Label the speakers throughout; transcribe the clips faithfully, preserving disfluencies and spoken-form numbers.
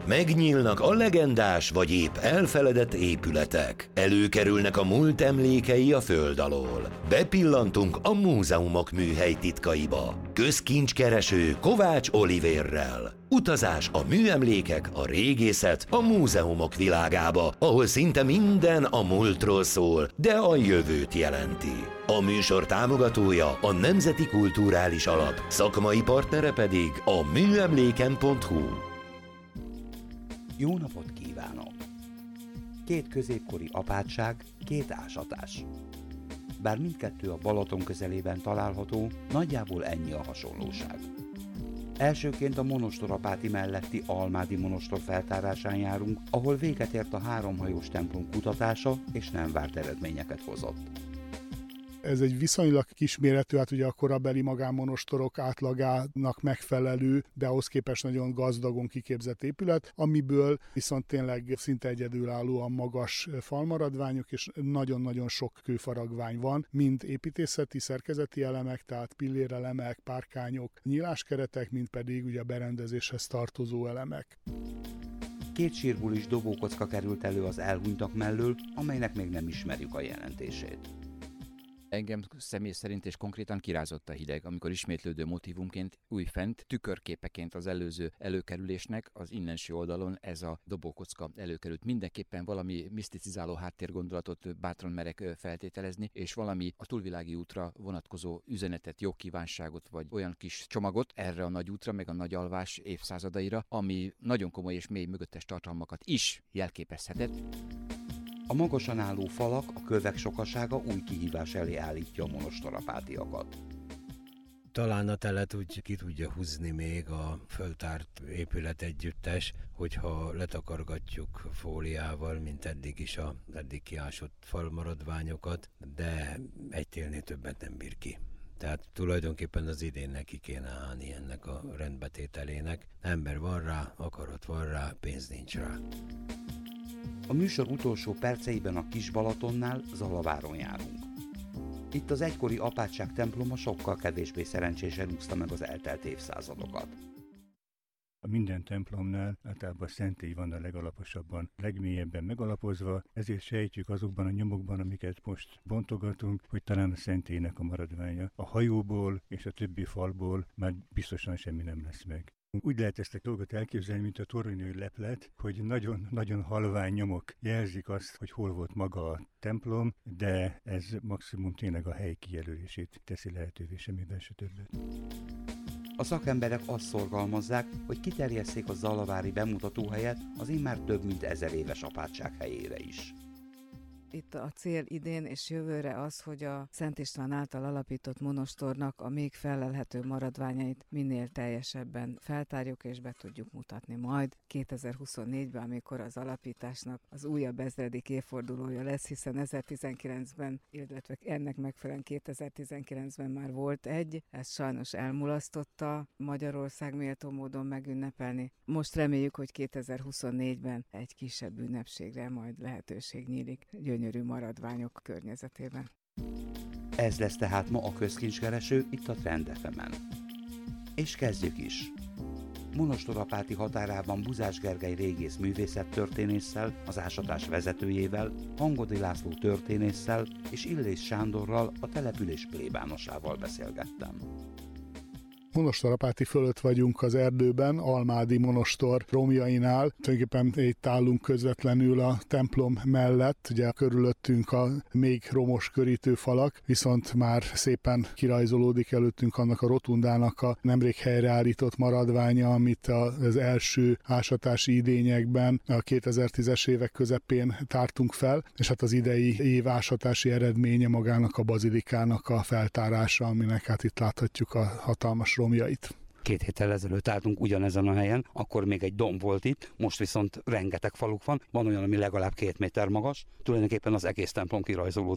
Speaker 1: Megnyílnak a legendás vagy épp elfeledett épületek. Előkerülnek a múlt emlékei a föld alól. Bepillantunk a múzeumok műhely titkaiba. Közkincskereső Kovács Olivérrel. Utazás a műemlékek, a régészet, a múzeumok világába, ahol szinte minden a múltról szól, de a jövőt jelenti. A műsor támogatója a Nemzeti Kulturális Alap, szakmai partnere pedig a műemléken pont hu.
Speaker 2: Jó napot kívánok! Két középkori apátság, két ásatás. Bár mindkettő a Balaton közelében található, nagyjából ennyi a hasonlóság. Elsőként a monostorapáti melletti Almádi monostor feltárásán járunk, ahol véget ért a háromhajós templom kutatása, és nem várt eredményeket hozott.
Speaker 3: Ez egy viszonylag kisméretű, hát ugye a korabeli magánmonostorok átlagának megfelelő, de ahhoz képest nagyon gazdagon kiképzett épület, amiből viszont tényleg szinte egyedülállóan magas falmaradványok és nagyon-nagyon sok kőfaragvány van, mind építészeti, szerkezeti elemek, tehát pillérelemek, párkányok, nyíláskeretek, mind pedig ugye a berendezéshez tartozó elemek.
Speaker 2: Két sírból is dobókocka került elő az elhunytak mellől, amelynek még nem ismerjük a jelentését.
Speaker 4: Engem személy szerint és konkrétan kirázott a hideg, amikor ismétlődő motívumként újfent, tükörképeként az előző előkerülésnek az innenső oldalon ez a dobókocka előkerült. Mindenképpen valami miszticizáló háttérgondolatot bátran merek feltételezni, és valami a túlvilági útra vonatkozó üzenetet, jogkívánságot, vagy olyan kis csomagot erre a nagy útra, meg a nagy alvás évszázadaira, ami nagyon komoly és mély mögöttes tartalmakat is jelképezhetett.
Speaker 2: A magasan álló falak, a kövek sokasága új kihívás elé állítja a monostorapátiakat.
Speaker 5: Talán a telet úgy ki tudja húzni még a föltárt épület együttes, hogyha letakargatjuk fóliával, mint eddig is a eddig kiásott falmaradványokat, de egy télnél többet nem bír ki. Tehát tulajdonképpen az idén neki kéne állni ennek a rendbetételének. Ember van rá, akarat van rá, pénz nincs rá.
Speaker 2: A műsor utolsó perceiben a Kis-Balatonnál, Zalaváron járunk. Itt az egykori apátság temploma sokkal kevésbé szerencsésen úszta meg az eltelt évszázadokat.
Speaker 6: A minden templomnál általában a szentély van a legalaposabban, legmélyebben megalapozva, ezért sejtjük azokban a nyomokban, amiket most bontogatunk, hogy talán a szentélynek a maradványa. A hajóból és a többi falból már biztosan semmi nem lesz meg. Úgy lehet ezt a dolgot elképzelni, mint a toronyői leplet, hogy nagyon-nagyon halvány nyomok jelzik azt, hogy hol volt maga a templom, de ez maximum tényleg a hely kijelölését teszi lehetővé, semmiben se többet.
Speaker 2: A szakemberek azt szorgalmazzák, hogy kiterjesszék a zalavári bemutatóhelyet az immár több mint ezer éves apátság helyére is.
Speaker 7: Itt a cél idén és jövőre az, hogy a Szent István által alapított monostornak a még fellelhető maradványait minél teljesebben feltárjuk és be tudjuk mutatni majd kétezer-huszonnégyben, amikor az alapításnak az újabb ezredik évfordulója lesz, hiszen ezertizenkilencben, illetve ennek megfelelően kétezer-tizenkilencben már volt egy, ez sajnos elmulasztotta Magyarország méltó módon megünnepelni. Most reméljük, hogy kétezer-huszonnégyben egy kisebb ünnepségre majd lehetőség nyílik gyönyörű maradványok környezetében.
Speaker 2: Ez lesz tehát ma a közkincskereső itt a Trend ef emen. És kezdjük is! Monostorapáti határában Buzás Gergely régész művészettörténésszel, az ásatás vezetőjével, Hangodi László történésszel és Illés Sándorral, a település plébánosával beszélgettem.
Speaker 3: Monostorapáti fölött vagyunk az erdőben, Almádi monostor romjainál. Tulajdonképpen itt állunk közvetlenül a templom mellett, ugye körülöttünk a még romos körítőfalak, viszont már szépen kirajzolódik előttünk annak a rotundának a nemrég helyreállított maradványa, amit az első ásatási idényekben a kétezer-tízes évek közepén tártunk fel, és hát az idei év ásatási eredménye magának a bazilikának a feltárása, aminek hát itt láthatjuk a hatalmas romjait.
Speaker 2: Két héttel ezelőtt álltunk ugyanezen a helyen, akkor még egy domb volt itt, most viszont rengeteg faluk van, van olyan, ami legalább két méter magas, tulajdonképpen az egész templom kirajzolódik.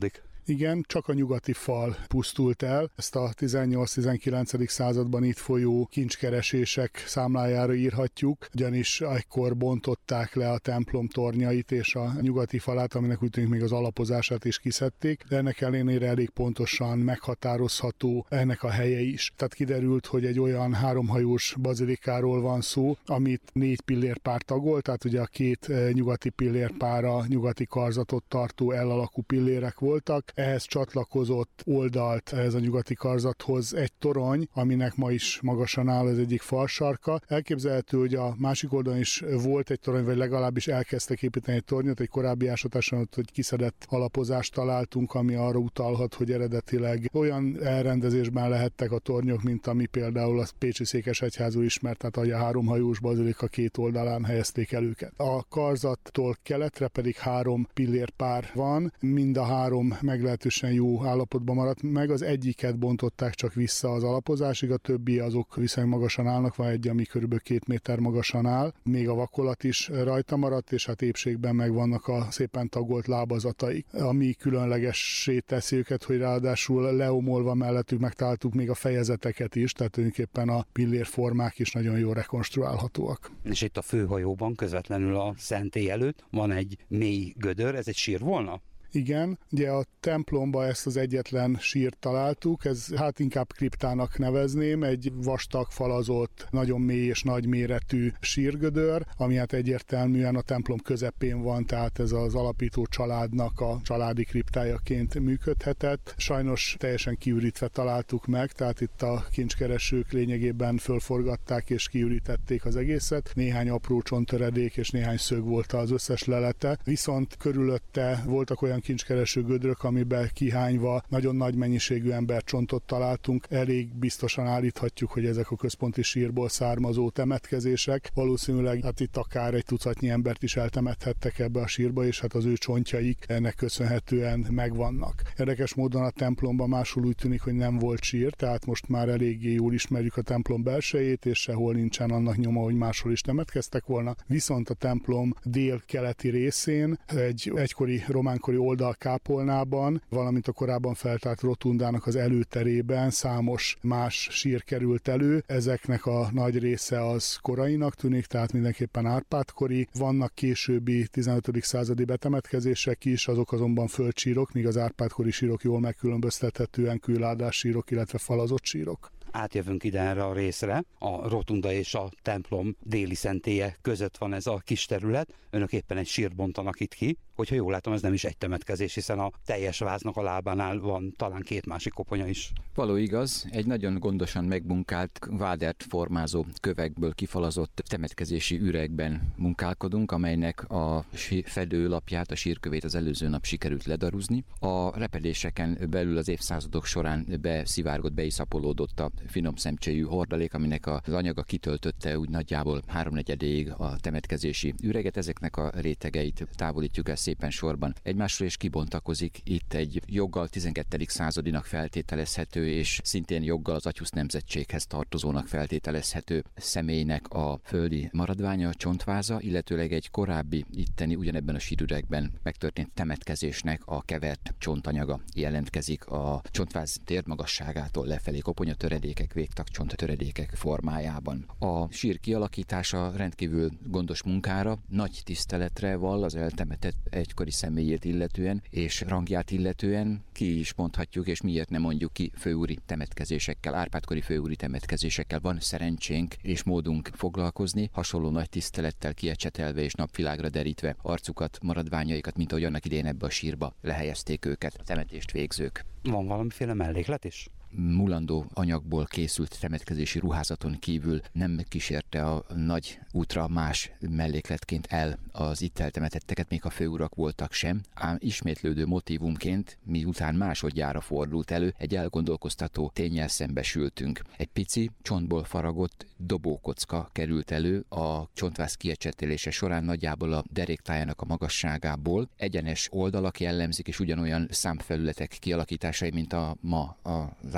Speaker 3: Igen, csak a nyugati fal pusztult el. Ezt a tizennyolc-tizenkilencedik században itt folyó kincskeresések számlájára írhatjuk, ugyanis ekkor bontották le a templom tornyait és a nyugati falát, aminek úgy tűnik még az alapozását is kiszedték, de ennek ellenére elég pontosan meghatározható ennek a helye is. Tehát kiderült, hogy egy olyan háromhajós bazilikáról van szó, amit négy pillérpár tagol, tehát ugye a két nyugati pillérpár a nyugati karzatot tartó L-alakú pillérek voltak. Ehhez csatlakozott oldalt ez a nyugati karzathoz egy torony, aminek ma is magasan áll az egyik falsarka. Elképzelhető, hogy a másik oldalon is volt egy torony, vagy legalábbis elkezdtek építeni egy tornyot, egy korábbi ásatáson ott, hogy kiszedett alapozást találtunk, ami arra utalhat, hogy eredetileg olyan elrendezésben lehettek a tornyok, mint ami például a Pécsi Székesegyházú ismert, tehát a háromhajós bazilika két oldalán helyezték el őket. A karzattól keletre pedig három pillérpár van, mind a három meglehetősen jó állapotban maradt meg, az egyiket bontották csak vissza az alapozásig, a többi azok viszonylag magasan állnak, van egy, ami körülbelül két méter magasan áll, még a vakolat is rajta maradt, és hát épségben megvannak a szépen tagolt lábazataik, ami különlegessé teszi őket, hogy ráadásul leomolva mellettük megtaláltuk még a fejezeteket is, tehát tulajdonképpen a pillérformák is nagyon jól rekonstruálhatóak.
Speaker 2: És itt a főhajóban közvetlenül a szentély előtt van egy mély gödör, ez egy sír volna?
Speaker 3: Igen, ugye a templomba ezt az egyetlen sírt találtuk, ez hát inkább kriptának nevezném, egy vastag falazott, nagyon mély és nagy méretű sírgödör, ami hát egyértelműen a templom közepén van, tehát ez az alapító családnak a családi kriptájaként működhetett. Sajnos teljesen kiürítve találtuk meg, tehát itt a kincskeresők lényegében fölforgatták és kiürítették az egészet. Néhány apró csonttöredék és néhány szög volt az összes lelete, viszont körülötte voltak olyan kincskereső gödrök, amiben kihányva nagyon nagy mennyiségű embercsontot találtunk. Elég biztosan állíthatjuk, hogy ezek a központi sírból származó temetkezések. Valószínűleg hát itt akár egy tucatnyi embert is eltemethettek ebbe a sírba, és hát az ő csontjaik ennek köszönhetően megvannak. Érdekes módon a templomban máshol úgy tűnik, hogy nem volt sír, tehát most már eléggé jól ismerjük a templom belsejét, és sehol nincsen annak nyoma, hogy máshol is temetkeztek volna. Viszont a templom dél-keleti részén egy egykori románkori oldalkápolnában, valamint a korábban feltárt rotundának az előterében számos más sír került elő. Ezeknek a nagy része az korainak tűnik, tehát mindenképpen Árpád-kori. Vannak későbbi tizenötödik századi betemetkezések is, azok azonban földsírok, míg az Árpád-kori sírok jól megkülönböztethetően kőládás sírok, illetve falazott sírok.
Speaker 2: Átjövünk ide erre a részre, a rotunda és a templom déli szentélye között van ez a kis terület. Önök éppen egy sírt bontanak itt ki, hogyha jól látom, ez nem is egy temetkezés, hiszen a teljes váznak a lábánál van talán két másik koponya is.
Speaker 4: Való igaz, egy nagyon gondosan megmunkált, vádert formázó kövekből kifalazott temetkezési üregben munkálkodunk, amelynek a fedőlapját, a sírkövét az előző nap sikerült ledarúzni. A repedéseken belül az évszázadok során beszivárgott, beiszapolódott a finom szemcsejű hordalék, aminek az anyaga kitöltötte úgy nagyjából háromnegyedéig a temetkezési üreget. Ezeknek a rétegeit távolítjuk el szépen sorban egymásról, és kibontakozik itt egy joggal tizenkettedik századinak feltételezhető, és szintén joggal az Agyhusz nemzetséghez tartozónak feltételezhető személynek a földi maradványa, a csontváza, illetőleg egy korábbi itteni ugyanebben a sírüregben megtörtént temetkezésnek a kevert csontanyaga jelentkezik a csontváz térmagasságától lefelé koponyatöredékek, végtag csonttöredékek formájában. A sír kialakítása rendkívül gondos munkára, nagy tiszteletre vall az eltemetett egykori személyét illetően, és rangját illetően ki is mondhatjuk, és miért nem mondjuk ki főúri temetkezésekkel, Árpád-kori főúri temetkezésekkel van szerencsénk és módunk foglalkozni, hasonló nagy tisztelettel kiecsetelve és napvilágra derítve arcukat, maradványaikat, mint ahogy annak idején ebbe a sírba lehelyezték őket a temetést végzők.
Speaker 2: Van valamiféle melléklet is?
Speaker 4: Mulandó anyagból készült temetkezési ruházaton kívül nem kísérte a nagy útra más mellékletként el az itt eltemetetteket, még a főurak voltak sem, ám ismétlődő motívumként, miután másodjára fordult elő, egy elgondolkoztató ténnyel szembesültünk. Egy pici, csontból faragott dobókocka került elő a csontváz kiecsetelése során nagyjából a deréktájának a magasságából. Egyenes oldalak jellemzik, és ugyanolyan számfelületek kialakításai, mint a ma az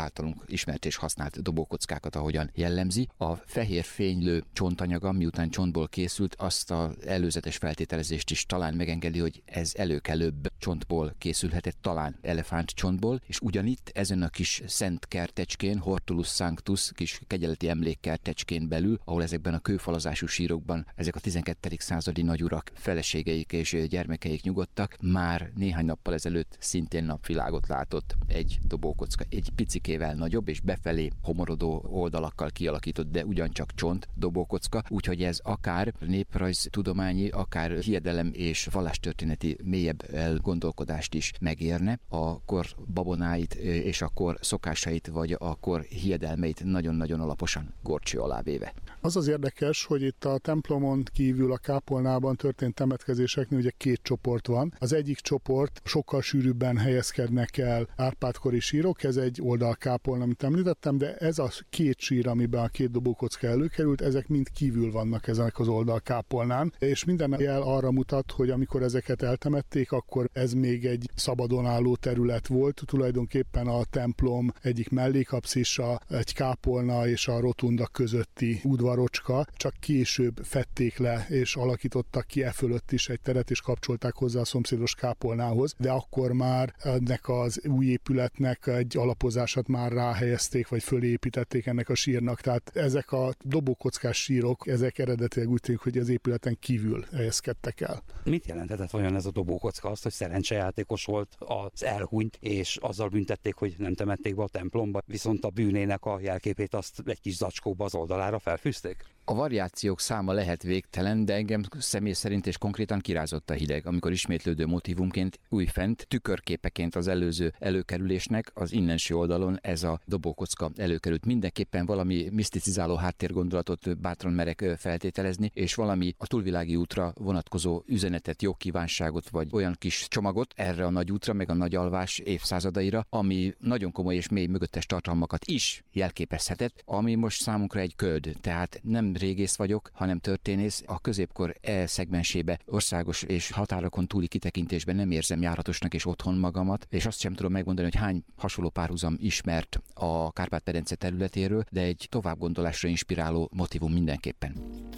Speaker 4: általunk ismert és használt dobókockákat, ahogyan jellemzi. A fehér fénylő csontanyaga, miután csontból készült, azt az előzetes feltételezést is talán megengedi, hogy ez előkelőbb csontból készülhetett, talán elefánt csontból, és ugyanitt ezen a kis szent kertecskén, Hortulus Sanctus, kis kegyeleti emlékkertecskén belül, ahol ezekben a kőfalazású sírokban ezek a tizenkettedik századi nagyurak, feleségeik és gyermekeik nyugodtak, már néhány nappal ezelőtt szintén napvilágot látott egy dobókocka, egy picikével nagyobb és befelé homorodó oldalakkal kialakított, de ugyancsak csont dobókocka, úgyhogy ez akár néprajztudományi, akár hiedelem és vallástörténeti mélyebb elgondolkodást is megérne, a kor babonáit és a kor szokásait vagy a kor hiedelmeit nagyon-nagyon alaposan górcső alá véve.
Speaker 3: Az az érdekes, hogy itt a templomon kívül a kápolnában történt temetkezéseknél ugye két csoport van. Az egyik csoport sokkal sűrűbben helyezkednek el Árpád-kori sírok, ez egy oldalkápolna, amit említettem, de ez a két sír, amiben a két dobókocka előkerült, ezek mind kívül vannak ezek az oldalkápolnán, és minden jel arra mutat, hogy amikor ezeket eltemették, akkor ez még egy szabadon álló terület volt, tulajdonképpen a templom egyik mellékapszisa, egy kápolna és a rotunda közötti udvarocska, csak később fették le és alakítottak ki e fölött is egy teret, és kapcsolták hozzá a szomszédos kápolnához, de akkor már ennek az új épületnek egy alapozását már ráhelyezték, vagy fölépítették ennek a sírnak, tehát ezek a dobókockás sírok, ezek eredetileg úgy tűnik, hogy az épületen kívül helyezkedtek el.
Speaker 2: Mit jelenthetett vajon ez a dobókocka? Azt, hogy szerencsejátékos volt, az elhunyt, és azzal büntették, hogy nem temették be a templomba, viszont a bűnének a jelképét azt egy kis zacskóba az oldalára felfűzték?
Speaker 4: A variációk száma lehet végtelen, de engem személy szerint és konkrétan kirázott a hideg, amikor ismétlődő motívumként újfent, tükörképeként az előző előkerülésnek az innenső oldalon ez a dobókocka előkerült. Mindenképpen valami miszticizáló háttérgondolatot bátran merek feltételezni, és valami a túlvilági útra vonatkozó üzenetet, jogkívánságot, vagy olyan kis csomagot erre a nagy útra, meg a nagy alvás évszázadaira, ami nagyon komoly és mély mögöttes tartalmakat is jelképezhetett, ami most számunkra egy köd, tehát nem régész vagyok, hanem történész. A középkor E szegmensébe, országos és határokon túli kitekintésben nem érzem járatosnak és otthon magamat, és azt sem tudom megmondani, hogy hány hasonló párhuzam ismert a Kárpát-medence területéről, de egy továbbgondolásra inspiráló motívum mindenképpen.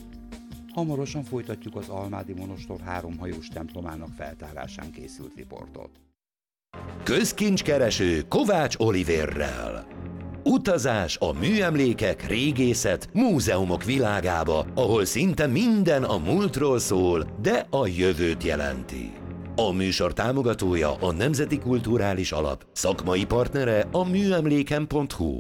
Speaker 2: Hamarosan folytatjuk az Almádi Monostor háromhajós templomának feltárásán készült riportot.
Speaker 1: Közkincskereső Kovács Olivérrel. Utazás a műemlékek, régészet, múzeumok világába, ahol szinte minden a múltról szól, de a jövőt jelenti. A műsor támogatója a Nemzeti Kulturális Alap, szakmai partnere a műemléken pont hu.